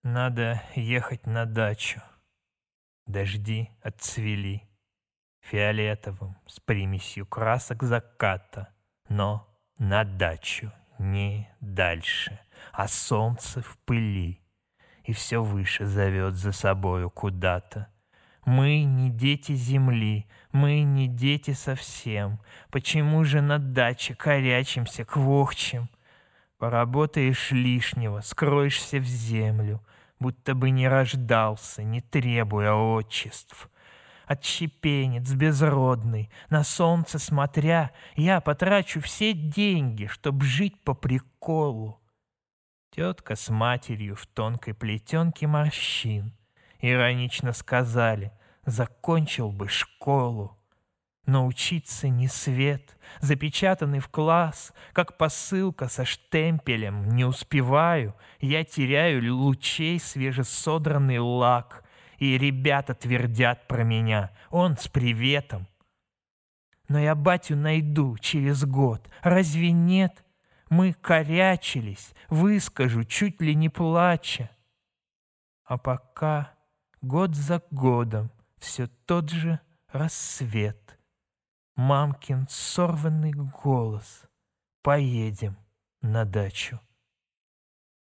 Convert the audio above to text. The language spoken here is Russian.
Надо ехать на дачу. Дожди отцвели фиолетовым с примесью красок заката, но на дачу не дальше, а солнце в пыли и все выше зовет за собою куда-то. Мы не дети земли, мы не дети совсем. Почему же на даче корячимся, квохчем? Поработаешь лишнего, скроешься в землю, будто бы не рождался, не требуя отчеств. Отщепенец безродный, на солнце смотря, я потрачу все деньги, чтоб жить по приколу. Тетка с матерью в тонкой плетенке морщин иронично сказали: закончил бы школу. Но учиться не свет, запечатанный в класс, как посылка со штемпелем, не успеваю, я теряю лучей свежесодранный лак, и ребята твердят про меня: он с приветом. Но я батю найду через год, разве нет? Мы корячились, выскажу, чуть ли не плача. А пока год за годом все тот же рассвет. Мамкин сорванный голос: поедем на дачу.